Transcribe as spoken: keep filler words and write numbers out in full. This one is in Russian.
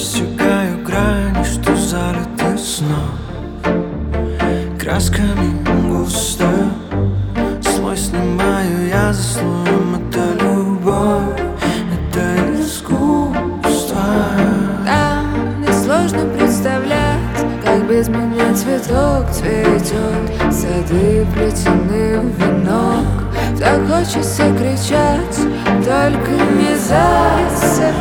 рассекаю грани, что залиты сном. Красками густо слой снимаю я за слоем. Это любовь, это искусство. Да, мне сложно представлять, как без меня цветок цветет, сады плетены в венок. Так хочется кричать, только не засыпай.